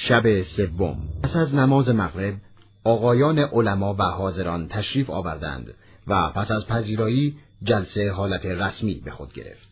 شب سوم پس از نماز مغرب آقایان علما و حاضران تشریف آوردند و پس از پذیرایی جلسه حالت رسمی به خود گرفت.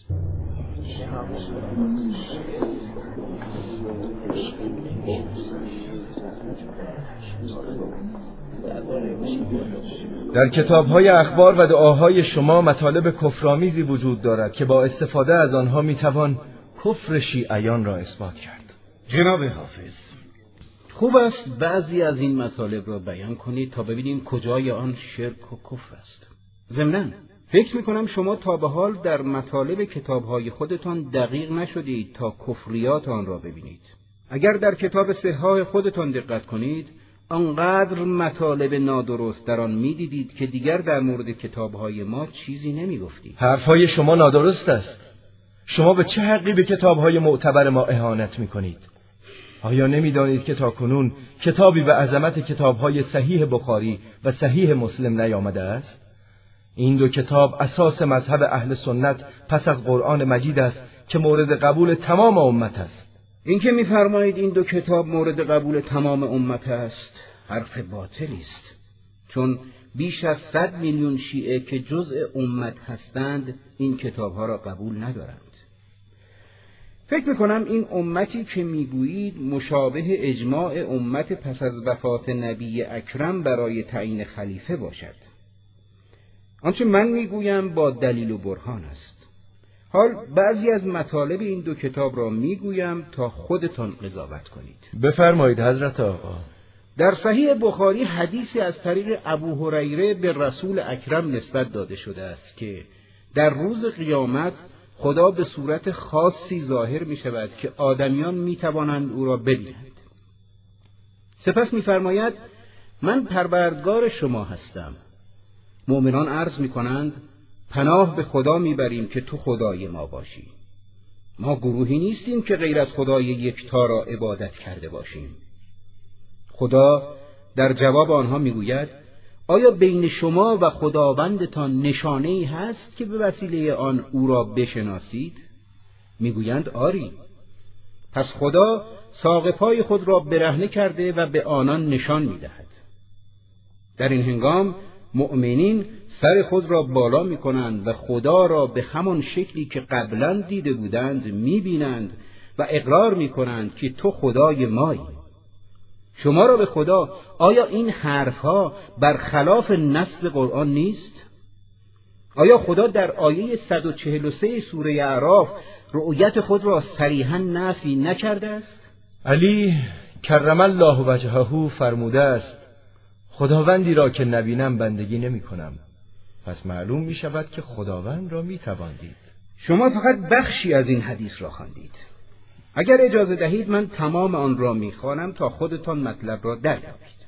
در کتاب‌های اخبار و دعاهای شما مطالب کفرآمیزی وجود دارد که با استفاده از آنها میتوان کفر شیعیان را اثبات کرد. جناب حافظ، خوب است بعضی از این مطالب را بیان کنید تا ببینیم کجای آن شرک و کفر است. ضمناً فکر می‌کنم شما تا به حال در مطالب کتاب‌های خودتان دقیق نشدید تا کفریات آن را ببینید. اگر در کتاب صحاح خودتان دقت کنید، آنقدر مطالب نادرست در آن می‌دیدید که دیگر در مورد کتاب‌های ما چیزی نمی‌گفتید. حرف‌های شما نادرست است. شما به چه حقی به کتاب‌های معتبر ما اهانت می‌کنید؟ آیا نمی‌دانید که تاکنون کتابی به عظمت کتاب‌های صحیح بخاری و صحیح مسلم نیامده است؟ این دو کتاب اساس مذهب اهل سنت پس از قرآن مجید است که مورد قبول تمام امت است. اینکه می‌فرمایید این دو کتاب مورد قبول تمام امت است حرف باطلی است، چون بیش از 100 میلیون شیعه که جزء امت هستند این کتاب‌ها را قبول ندارند. فکر می‌کنم این امتی که می‌گویید مشابه اجماع امت پس از وفات نبی اکرم برای تعیین خلیفه باشد. آنچه من می‌گویم با دلیل و برهان است. حال بعضی از مطالب این دو کتاب را می‌گویم تا خودتان قضاوت کنید. بفرمایید حضرت آقا. در صحیح بخاری حدیثی از طریق ابو هریره به رسول اکرم نسبت داده شده است که در روز قیامت خدا به صورت خاصی ظاهر می شود که آدمیان می توانند او را ببینند. سپس می فرماید من پروردگار شما هستم. مؤمنان عرض می کنند پناه به خدا می بریم که تو خدای ما باشی. ما گروهی نیستیم که غیر از خدای یکتا را عبادت کرده باشیم. خدا در جواب آنها می گوید آیا بین شما و خداوندتان نشانه‌ای هست که به وسیله آن او را بشناسید؟ میگویند آری. پس خدا ساق پای خود را برهنه کرده و به آنان نشان می‌دهد. در این هنگام مؤمنین سر خود را بالا می‌کنند و خدا را به همان شکلی که قبلا دیده بودند می‌بینند و اقرار می‌کنند که تو خدای مایی. شما را به خدا، آیا این حرفها برخلاف نص قرآن نیست؟ آیا خدا در آیه 143 سوره اعراف رؤیت خود را صریحاً نفی نکرده است؟ علی کرم الله وجهه فرموده است خداوندی را که نبینم بندگی نمی کنم. پس معلوم می شود که خداوند را می توان دید. شما فقط بخشی از این حدیث را خواندید. اگر اجازه دهید من تمام آن را می‌خوانم تا خودتان مطلب را دریابید.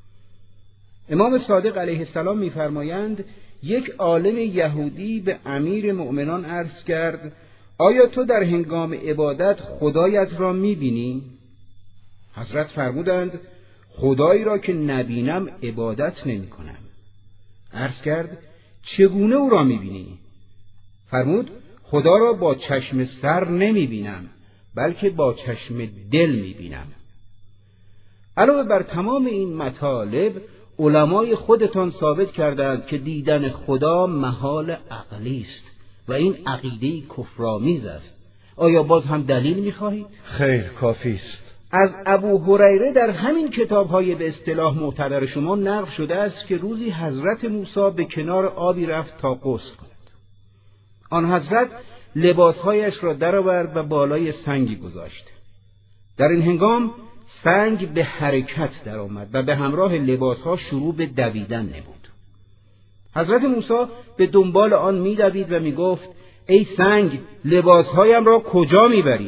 امام صادق علیه السلام می‌فرمایند یک عالم یهودی به امیر مؤمنان عرض کرد آیا تو در هنگام عبادت خدایت را می‌بینی؟ حضرت فرمودند خدایی را که نبینم عبادت نمی‌کنم. عرض کرد چگونه او را می‌بینی؟ فرمود خدا را با چشم سر نمی‌بینم بلکه با چشم دل می‌بینم. علاوه بر تمام این مطالب علمای خودتان ثابت کردند که دیدن خدا محال عقلی است و این عقیده کفرآمیز است. آیا باز هم دلیل می‌خواهید؟ خیر کافی است. از ابو هریره در همین کتاب‌های به اصطلاح معتبر شما نقل شده است که روزی حضرت موسی به کنار آبی رفت تا غسل کند. آن حضرت لباسهایش را درآورد و بالای سنگی گذاشت. در این هنگام سنگ به حرکت درآمد و به همراه لباسها شروع به دویدن نمود. حضرت موسی به دنبال آن می‌دوید و می‌گفت ای سنگ لباسهایم را کجا می‌بری؟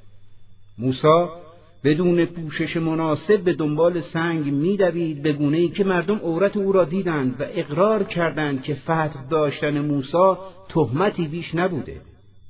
موسی بدون پوشش مناسب به دنبال سنگ می‌دوید به گونه‌ای که مردم عورت او را دیدند و اقرار کردند که فتح داشتن موسی تهمتی بیش نبوده.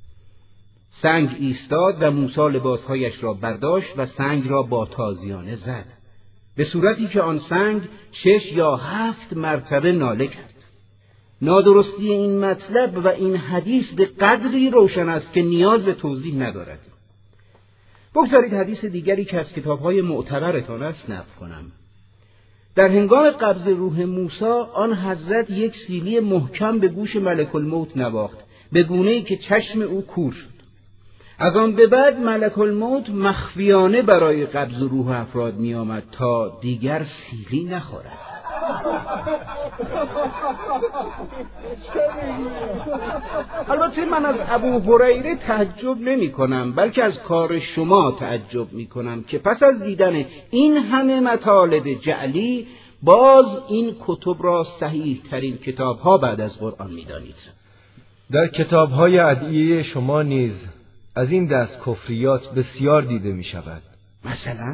سنگ ایستاد و موسی لباسهایش را برداشت و سنگ را با تازیانه زد، به صورتی که آن سنگ 6 یا 7 مرتبه ناله کرد. نادرستی این مطلب و این حدیث به قدری روشن است که نیاز به توضیح ندارد. بگذارید حدیث دیگری که از کتاب‌های معتبرتان است نقل کنم. در هنگام قبض روح موسی آن حضرت یک سیلی محکم به گوش ملک الموت نواخت، به گونه‌ای که چشم او کور شد. از آن به بعد ملک الموت مخفیانه برای قبض روح افراد می آمد تا دیگر سیلی نخورد. البته من از ابو هریره تعجب نمی کنم، بلکه از کار شما تعجب می کنم که پس از دیدن این همه مطالب جعلی باز این کتب را صحیح ترین کتاب ها بعد از قرآن می دانید. در کتاب های ادعیه شما نیز از این دست کفریات بسیار دیده می شود. مثلا؟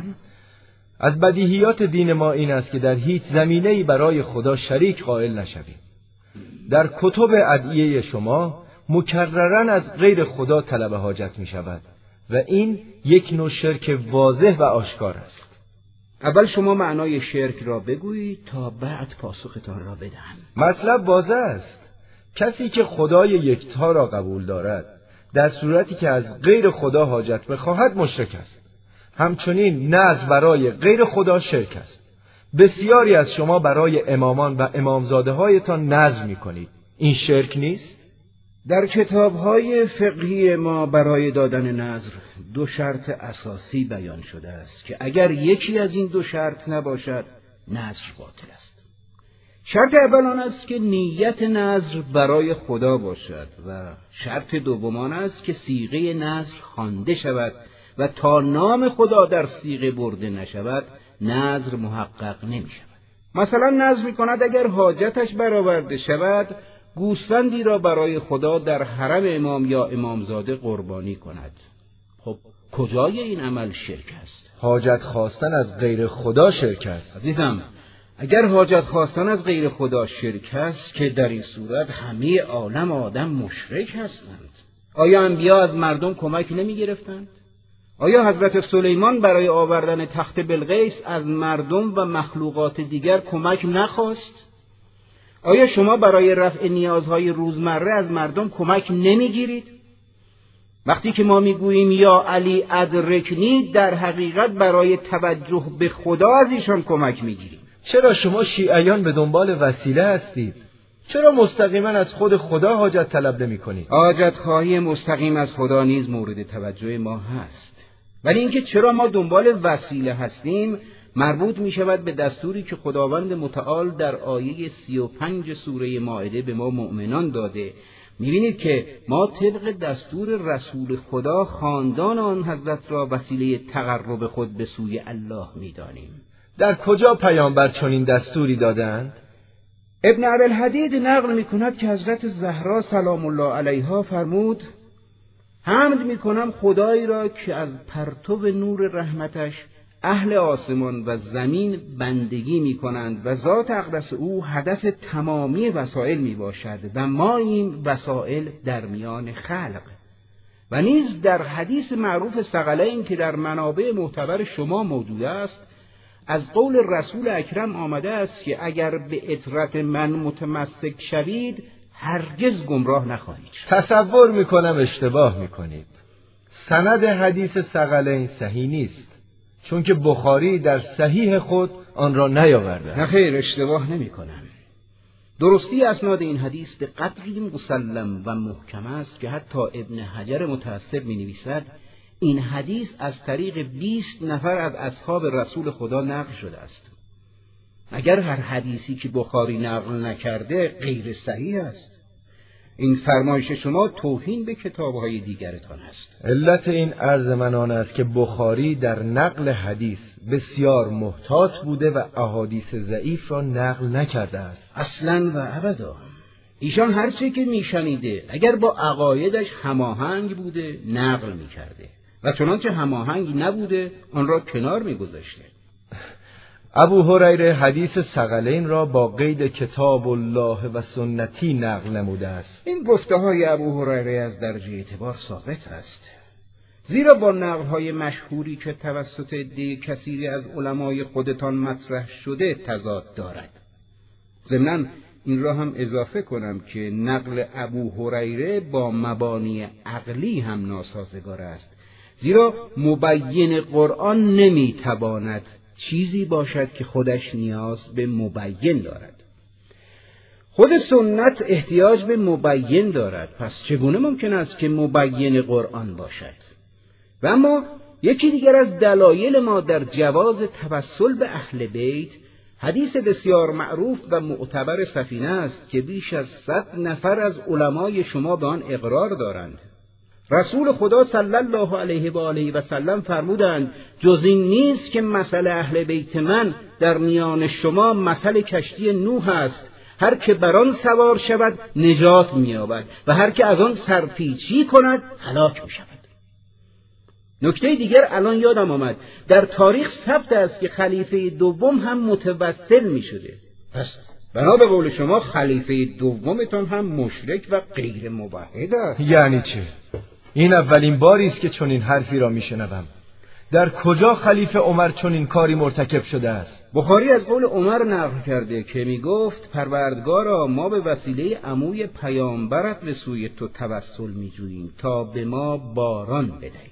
از بدیهیات دین ما این است که در هیچ زمینه‌ای برای خدا شریک قائل نشویم. در کتب ادعیه شما مکرراً از غیر خدا طلب حاجت می شود و این یک نوع شرک واضح و آشکار است. اول شما معنای شرک را بگویید تا بعد پاسختان را بدهم. مطلب واضح است. کسی که خدای یکتا را قبول دارد در صورتی که از غیر خدا حاجت بخواهد مشرک است. همچنین نذر برای غیر خدا شرک است. بسیاری از شما برای امامان و امامزاده هایتان نذر می کنید. این شرک نیست؟ در کتاب‌های فقهی ما برای دادن نذر 2 شرط اساسی بیان شده است که اگر یکی از این 2 شرط نباشد نذر باطل است. شرط اول آن است که نیت نذر برای خدا باشد و شرط دوم آن است که صیغه نذر خوانده شود و تا نام خدا در صیغه برده نشود نذر محقق نمی شود. مثلا نذر می کند اگر حاجتش برآورده شود گوسفندی را برای خدا در حرم امام یا امامزاده قربانی کند. خب کجای این عمل شرک است؟ حاجت خواستن از غیر خدا شرک است. عزیزم، اگر حاجت خواستن از غیر خدا شرک است که در این صورت همه عالم آدم مشرک هستند. آیا انبیا از مردم کمک نمی گرفتند؟ آیا حضرت سلیمان برای آوردن تخت بلقیس از مردم و مخلوقات دیگر کمک نخواست؟ آیا شما برای رفع نیازهای روزمره از مردم کمک نمیگیرید؟ وقتی که ما میگوییم یا علی ادرکنی در حقیقت برای توجه به خدا از ایشان کمک میگیریم. چرا شما شیعیان به دنبال وسیله هستید؟ چرا مستقیما از خود خدا حاجت طلب نمی کنید؟ حاجت خواهی مستقیم از خدا نیز مورد توجه ما هست، ولی اینکه چرا ما دنبال وسیله هستیم مربوط می شود به دستوری که خداوند متعال در آیه 35 سوره مائده به ما مؤمنان داده. می بینید که ما طبق دستور رسول خدا خاندان آن حضرت را وسیله تقرب خود به سوی الله می دانیم. در کجا پیامبر چنین دستوری دادند؟ ابن عبدالحدید نقل می کند که حضرت زهرا سلام الله علیها فرمود: حمد می کنم خدایی را که از پرتو نور رحمتش اهل آسمان و زمین بندگی می کنند و ذات اقدس او هدف تمامی وسائل می باشد و ما این وسائل در میان خلق. و نیز در حدیث معروف ثقلین که در منابع معتبر شما موجود است از قول رسول اکرم آمده است که اگر به عطرت من متمسک شوید هرگز گمراه نخواهید. تصور میکنم اشتباه میکنید. سند حدیث ثقلین صحیح نیست، چون که بخاری در صحیح خود آن را نیاورده. نه خیر، اشتباه نمیکنم. درستی اسناد این حدیث به قدری مسلم و محکم است که حتی ابن حجر متأثر می‌نویسد این حدیث از طریق 20 نفر از اصحاب رسول خدا نقل شده است. اگر هر حدیثی که بخاری نقل نکرده غیر صحیح است. این فرمایش شما توهین به کتاب‌های دیگرتان است. علت این عرض من آن است که بخاری در نقل حدیث بسیار محتاط بوده و احادیث ضعیف را نقل نکرده است. اصلاً و ابدا. ایشان هر چه که میشنیده اگر با عقایدش هماهنگ بوده نقل میکرده و چنانچه هماهنگ نبوده آن را کنار میگذاشته. ابو هریره حدیث ثقلین را با قید کتاب الله و سنتی نقل نموده است. این گفته‌های ابو هریره از درجه اعتبار ثابت است، زیرا با نقل‌های مشهوری که توسط عده کثیری از علمای خودتان مطرح شده تضاد دارد. ضمناً این را هم اضافه کنم که نقل ابو هریره با مبانی عقلی هم ناسازگار است، زیرا مبین قرآن نمیتواند چیزی باشد که خودش نیاز به مبین دارد. خود سنت احتیاج به مبین دارد، پس چگونه ممکن است که مبین قرآن باشد؟ و اما یکی دیگر از دلایل ما در جواز توسل به اهل بیت حدیث بسیار معروف و معتبر سفینه است که بیش از 100 نفر از علمای شما به آن اقرار دارند. رسول خدا صلی الله علیه و آله و سلم فرمودند جز این نیست که مثل اهل بیت من در میان شما مثل کشتی نوح است، هر که بر آن سوار شود نجات می‌یابد و هر که از آن سرپیچی کند هلاک می‌شود. نکته دیگر الان یادم آمد، در تاریخ ثبت است که خلیفه دوم هم متوسل می‌شده. پس بنا به قول شما خلیفه دومتون هم مشرک و غیر موحد است. یعنی چه؟ این اولین باری است که چنین حرفی را میشنوم. در کجا خلیفه عمر چنین کاری مرتکب شده است؟ بخاری از قول عمر نقل کرده که میگفت پروردگارا ما به وسیله عموی پیامبرت به سوی تو توسل میجوییم تا به ما باران بدهی.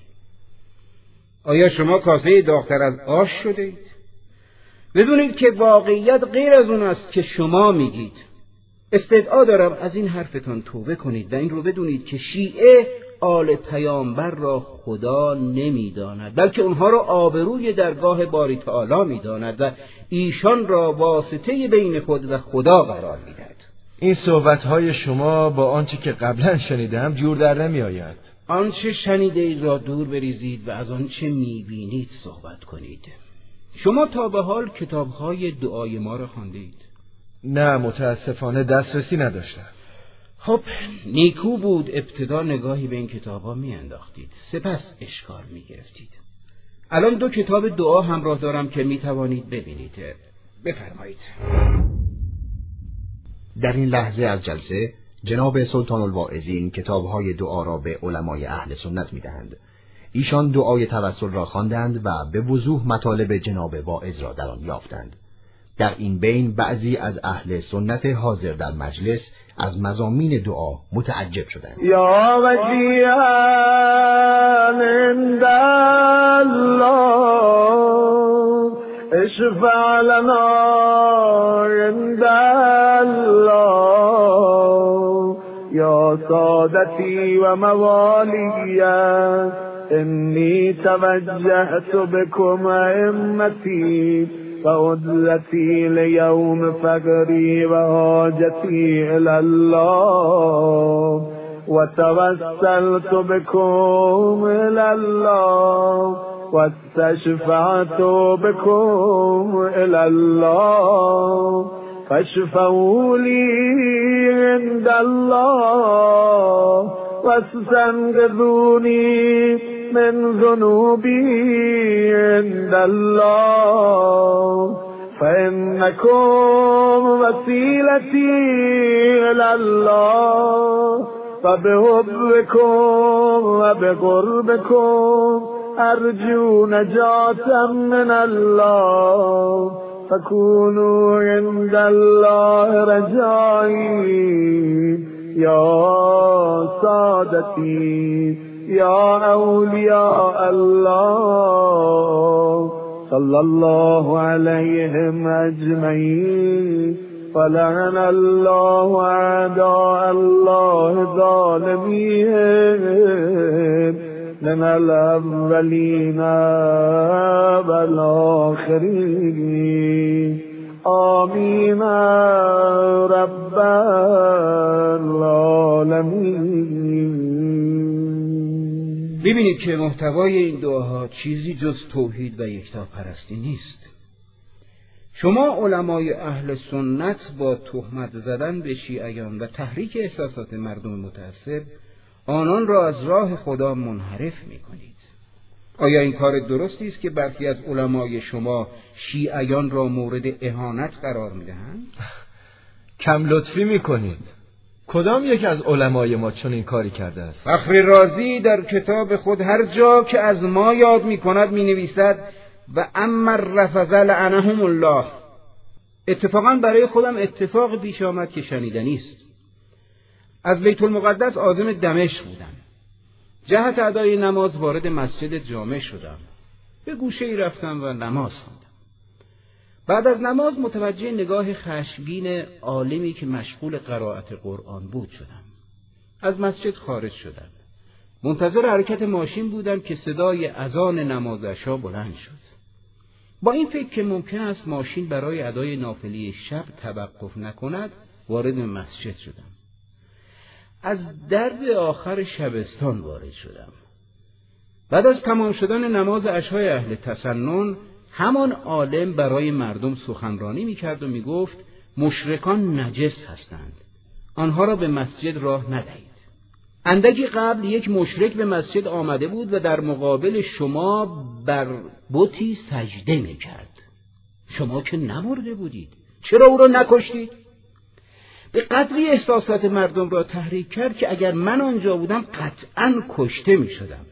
آیا شما کاسه داغ‌تر از آش شدید؟ بدونید که واقعیت غیر از اون است که شما میگید. استدعا دارم از این حرفتان توبه کنید و این رو بدونید که شیعه آل پیامبر را خدا نمیداند، بلکه اونها را آبروی درگاه باری تعالی میداند و ایشان را واسطه بین خود و خدا قرار میدهد. این صحبت‌های شما با آنچه که قبلا شنیدم جور در نمیآید. آنچه شنیده اید را دور بریزید و از آنچه میبینید صحبت کنید. شما تا به حال کتاب‌های دعای ما را خواندید؟ نه، متاسفانه دسترسی نداشتم. خب نیکو بود ابتدا نگاهی به این کتاب‌ها میانداختید، سپس اشکال میگرفتید. الان 2 کتاب دعا همراه دارم که میتوانید ببینید. بفرمایید. در این لحظه از جلسه جناب سلطان الواعظین کتاب‌های دعا را به علمای اهل سنت می‌دهند. ایشان دعای توسل را خواندند و به وضوح مطالب جناب واعظ را در آن یافتند. در این بین بعضی از اهل سنت حاضر در مجلس از مضامین دعا متعجب شدند. یا وجیها عند الله اشفع لنا عند الله یا سادتی و موالی انی توجهت بكم ائمتی فعدلتی لیوم فقری و حاجتی الالله و توسلت بكم الالله و استشفعت بكم الالله فاشفعوا لی عند الله واستنقذوني من ذنوبي عند الله فإنكم وسيلتي إلى الله فبحبكم وبقربكم أرجو نجاة من الله فكونوا عند الله رجائي یا سادتی یا اولیاء الله صلی الله علیهم اجمعین فلعن الله اعداء الله ظالمین من الاولین والآخرین آمین رب العالمین. ببینید که محتوای این دعاها چیزی جز توحید و یکتاپرستی نیست. شما علمای اهل سنت با تهمت زدن به شیعیان و تحریک احساسات مردم متعصب آنان را از راه خدا منحرف می‌کنید. آیا این کار درستی است که برخی از علمای شما شیعیان را مورد اهانت قرار می‌دهند؟ کم لطفی می‌کنید. کدام یک از علمای ما چنین کاری کرده است؟ فخر رازی در کتاب خود هر جا که از ما یاد می‌کند می‌نویسد و اما الرفضه لعنهم الله. اتفاقا برای خودم اتفاق پیش آمد که شنیدنی است. از بیت المقدس عازم دمشق بودم. جهت ادای نماز وارد مسجد جامع شدم. به گوشه‌ای رفتم و نماز خواندم. بعد از نماز متوجه نگاه خشمگین عالمی که مشغول قرائت قرآن بود شدم. از مسجد خارج شدم. منتظر حرکت ماشین بودم که صدای اذان نماز عشا بلند شد. با این فکر که ممکن است ماشین برای ادای نافله شب توقف نکند، وارد مسجد شدم. از درب آخر شبستان وارد شدم. بعد از تمام شدن نماز عشای اهل تسنن، همان عالم برای مردم سخنرانی می‌کرد و می‌گفت مشرکان نجس هستند. آنها را به مسجد راه ندهید. اندکی قبل یک مشرک به مسجد آمده بود و در مقابل شما بر بتی سجده می‌کرد. شما که نمرده بودید، چرا او را نکشتید؟ به قدری احساسات مردم را تحریک کرد که اگر من آنجا بودم قطعاً کشته می‌شدم.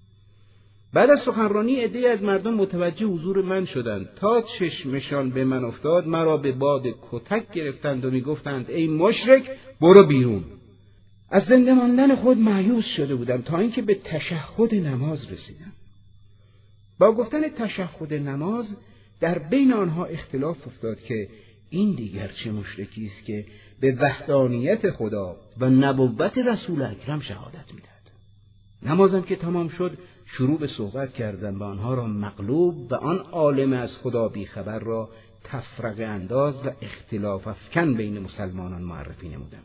بعد از سخنرانی عده‌ای از مردم متوجه حضور من شدند. تا چشمشان به من افتاد مرا به باد کتک گرفتند و میگفتند ای مشرک برو بیرون. از زنده ماندن خود مایوس شده بودم تا اینکه به تشهد نماز رسیدم. با گفتن تشهد نماز در بین آنها اختلاف افتاد که این دیگر چه مشرکی است که به وحدانیت خدا و نبوت رسول اکرم شهادت میدهد. نمازم که تمام شد شروع به صحبت کردم و آنها را مغلوب و آن عالم از خدا بیخبر را تفرقه انداز و اختلاف افکن بین مسلمانان معرفی نمودم.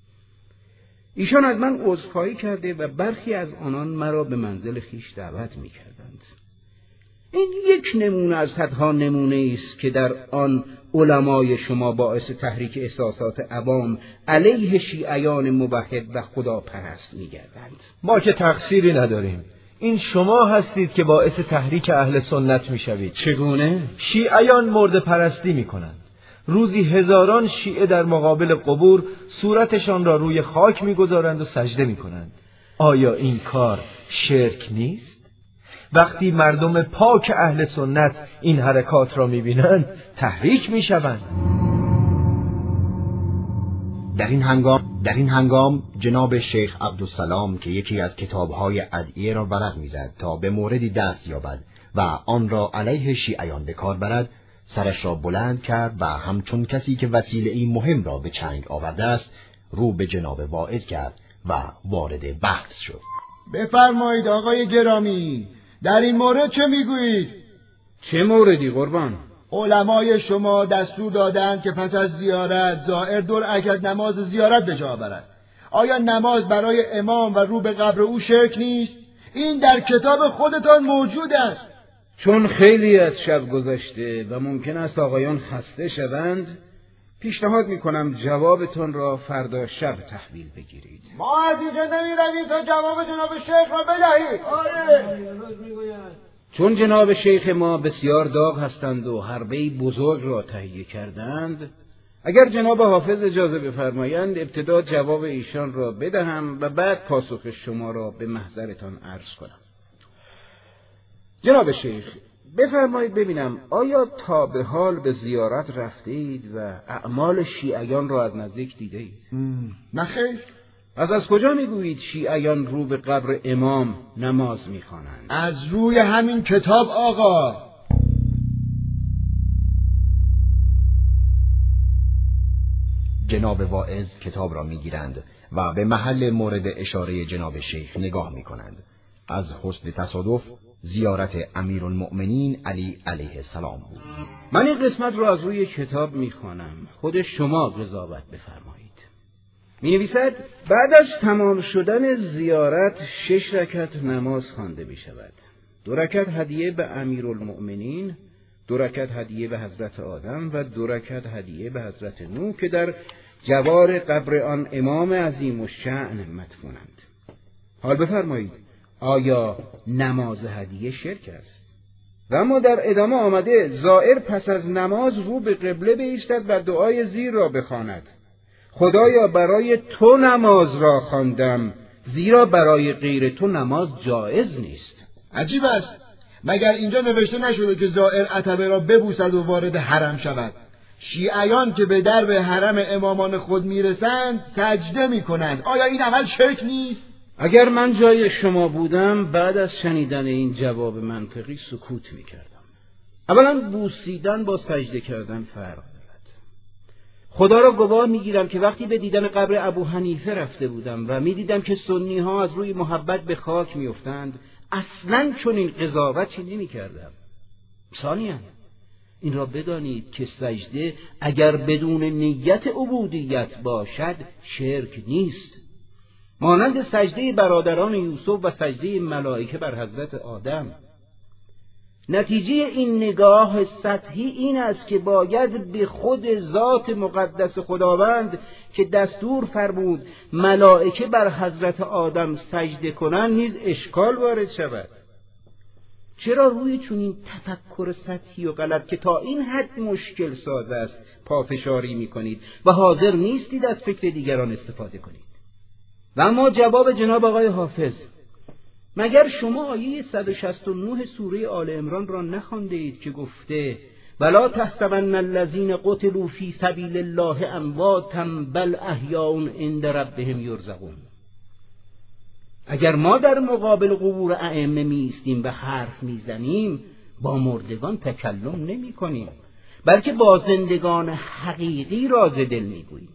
ایشان از من عذرخواهی کرده و برخی از آنان مرا به منزل خویش دعوت می‌کردند. این یک نمونه از صدها نمونه است که در آن علمای شما باعث تحریک احساسات عوام علیه شیعیان موحد و خدا پرست می‌گردند. ما که تقصیری نداریم. این شما هستید که باعث تحریک اهل سنت می‌شوید. چگونه؟ شیعیان مرده پرستی می‌کنند. روزی هزاران شیعه در مقابل قبور صورتشان را روی خاک می‌گذارند و سجده می‌کنند. آیا این کار شرک نیست؟ وقتی مردم پاک اهل سنت این حرکات را می‌بینند تحریک می‌شوند. در این هنگام جناب شیخ عبدالسلام که یکی از کتاب‌های ادعیه را ورق می‌زد تا به موردی دست یابد و آن را علیه شیعیان به کار برد، سرش را بلند کرد و همچون کسی که وسیله‌ای مهم را به چنگ آورده است رو به جناب واعظ کرد و وارد بحث شد. بفرمایید آقای گرامی، در این مورد چه میگویید؟ چه موردی قربان؟ علمای شما دستور دادند که پس از زیارت زائر 2 رکعت نماز زیارت به جا برد. آیا نماز برای امام و رو به قبر او شرک نیست؟ این در کتاب خودتان موجود است. چون خیلی از شب گذشته و ممکن است آقایان خسته شوند، پیشنهاد میکنم جوابتون را فردا شب تحویل بگیرید. ما از اینجا نمیرویم تا جواب جناب شیخ را بدهید. چون جناب شیخ ما بسیار داغ هستند و حربه‌ای بزرگ را تهیه کردند، اگر جناب حافظ اجازه بفرمایند ابتدا جواب ایشان را بدهم و بعد پاسخ شما را به محضرتان عرض کنم. جناب شیخ بفرمایید ببینم آیا تا به حال به زیارت رفتید و اعمال شیعیان را از نزدیک دیدید؟ نه خیر. از کجا میگویید شیعیان رو به قبر امام نماز میخوانند؟ از روی همین کتاب آقا. جناب واعظ کتاب را میگیرند و به محل مورد اشاره جناب شیخ نگاه میکنند. از حسن تصادف زیارت امیرالمؤمنین علی علیه السلام بود. من این قسمت را از روی کتاب میخوانم، خود شما قضاوت بفرمایید. مینویسد بعد از تمام شدن زیارت 6 رکعت نماز خوانده میشود. 2 رکعت هدیه به امیرالمؤمنین، 2 رکعت هدیه به حضرت آدم و 2 رکعت هدیه به حضرت نوح که در جوار قبر آن امام عظیم الشأن مدفونند. حال بفرمایید آیا نماز هدیه شرک است؟ و اما در ادامه آمده زائر پس از نماز رو به قبله بایستد و دعای زیر را بخواند: خدایا برای تو نماز را خواندم، زیرا برای غیر تو نماز جایز نیست. عجیب است، مگر اینجا نوشته نشده که زائر عتبه را ببوسد و وارد حرم شود؟ شیعیان که به درب حرم امامان خود میرسند سجده میکنند. آیا این عمل شرک نیست؟ اگر من جای شما بودم بعد از شنیدن این جواب منطقی سکوت میکردم. اولا بوسیدن با سجده کردن فرق دارد. خدا را گواه میگیرم که وقتی به دیدن قبر ابو حنیفه رفته بودم و میدیدم که سنی ها از روی محبت به خاک میافتند، اصلاً چنین قضاوتی نمیکردم. ثانیاً این را بدانید که سجده اگر بدون نیت عبودیت باشد شرک نیست، مانند سجده برادران یوسف و سجده ملائکه بر حضرت آدم. نتیجه این نگاه سطحی این است که باید به خود ذات مقدس خداوند که دستور فرمود ملائکه بر حضرت آدم سجده کنند نیز اشکال وارد شود. چرا روی چنین تفکر سطحی و غلط که تا این حد مشکل ساز است پافشاری می‌کنید و حاضر نیستید از فکر دیگران استفاده کنید؟ و اما جواب جناب آقای حافظ، مگر شما آیه 169 سوره آل عمران را نخوانده اید که گفته ولا تحسبن الذین قتلوا فی سبیل الله امواتا بل احیاء عند ربهم یرزقون؟ اگر ما در مقابل قبور ائمه می‌ایستیم و حرف میزنیم با مردگان تکلم نمی‌کنیم، بلکه با زندگان حقیقی راز دل میگوییم.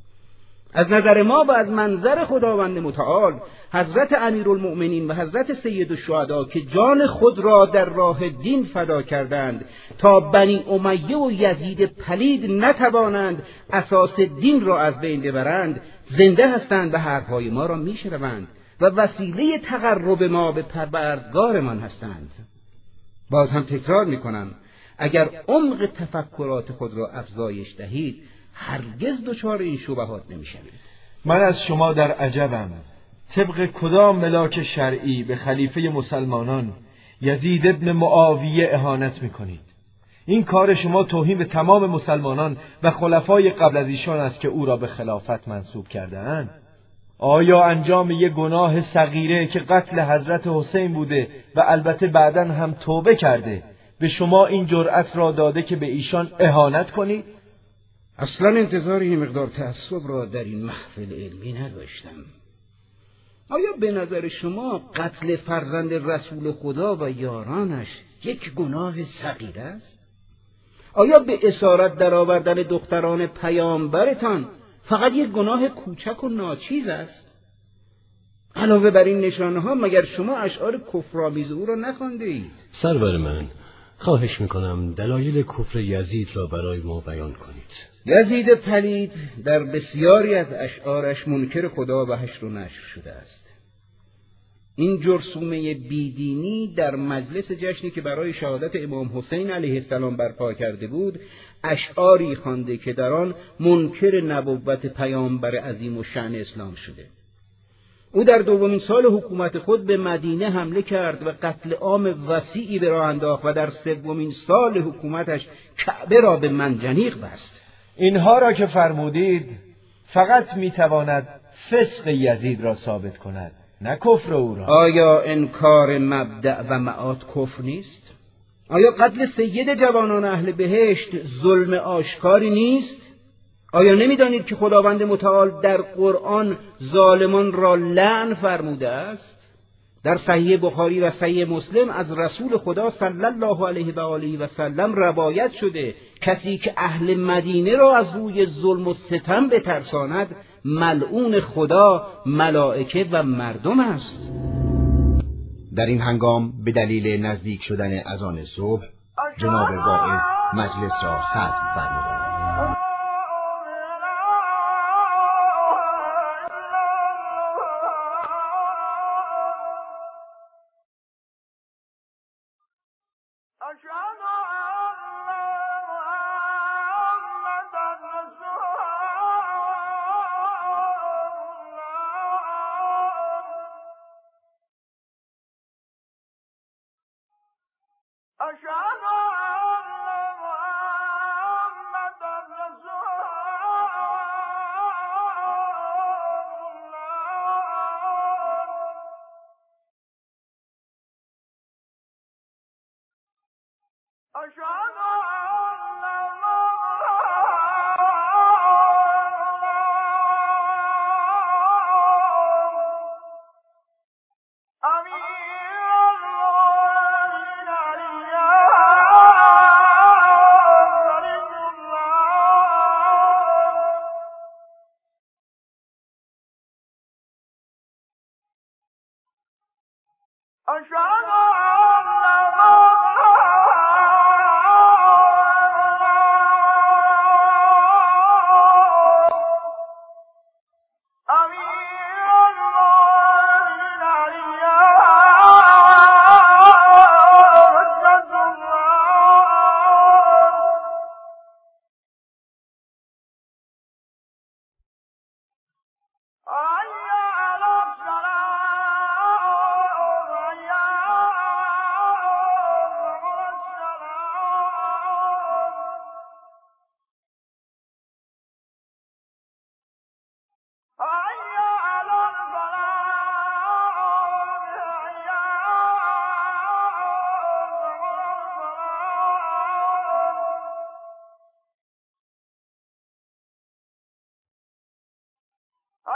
از نظر ما و از منظر خداوند متعال حضرت امیرالمؤمنین و حضرت سید الشهدا که جان خود را در راه دین فدا کردند تا بنی امیه و یزید پلید نتوانند اساس دین را از بین ببرند، زنده هستند و حرفهای ما را میشنوند و وسیله تقرب ما به پروردگارمان هستند. باز هم تکرار میکنم، اگر عمق تفکرات خود را افزایش دهید هرگز دچار این شبهات نمیشوید. من از شما در عجبم، طبق کدام ملاک شرعی به خلیفه مسلمانان یزید ابن معاویه اهانت میکنید؟ این کار شما توهین به تمام مسلمانان و خلفای قبل از ایشان است که او را به خلافت منصوب کرده‌اند. آیا انجام یک گناه صغیره که قتل حضرت حسین بوده و البته بعداً هم توبه کرده به شما این جرأت را داده که به ایشان اهانت کنید؟ اصلا انتظار این مقدار تعصب را در این محفل علمی نداشتم. آیا به نظر شما قتل فرزند رسول خدا و یارانش یک گناه صغیر است؟ آیا به اسارت درآوردن دختران پیامبرتان فقط یک گناه کوچک و ناچیز است؟ علاوه بر این نشانه‌ها مگر شما اشعار کفرآمیز او را نخوانده اید؟ سرور من، خواهش میکنم دلایل کفر یزید را برای ما بیان کنید. یزید پلید در بسیاری از اشعارش منکر خدا و حشر و نشر شده است. این جرثومه بیدینی در مجلس جشنی که برای شهادت امام حسین علیه السلام برپا کرده بود اشعاری خوانده که در آن منکر نبوت پیامبر عظیم و شأن اسلام شده. او در دومین سال حکومت خود به مدینه حمله کرد و قتل عام وسیعی به راه انداخت و در سومین سال حکومتش کعبه را به منجنیق بست. اینها را که فرمودید فقط میتواند فسق یزید را ثابت کند، نه کفر او را. آیا انکار مبدأ و معاد کفر نیست؟ آیا قتل سید جوانان اهل بهشت ظلم آشکاری نیست؟ آیا نمیدانید که خداوند متعال در قرآن ظالمان را لعن فرموده است؟ در صحیح بخاری و صحیح مسلم از رسول خدا صلی الله علیه و آله و سلم روایت شده کسی که اهل مدینه را از روی ظلم و ستم بترساند ملعون خدا، ملائکه و مردم است. در این هنگام به دلیل نزدیک شدن اذان صبح جناب واعظ مجلس را ختم فرمودند. أشهد أن محمدا رسول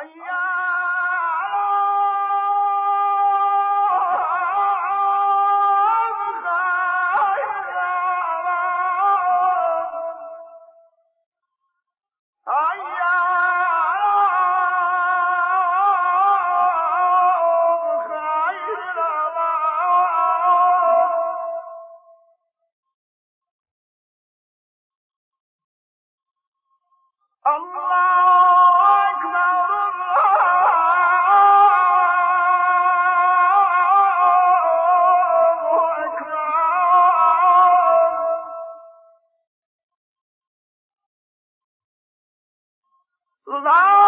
Allah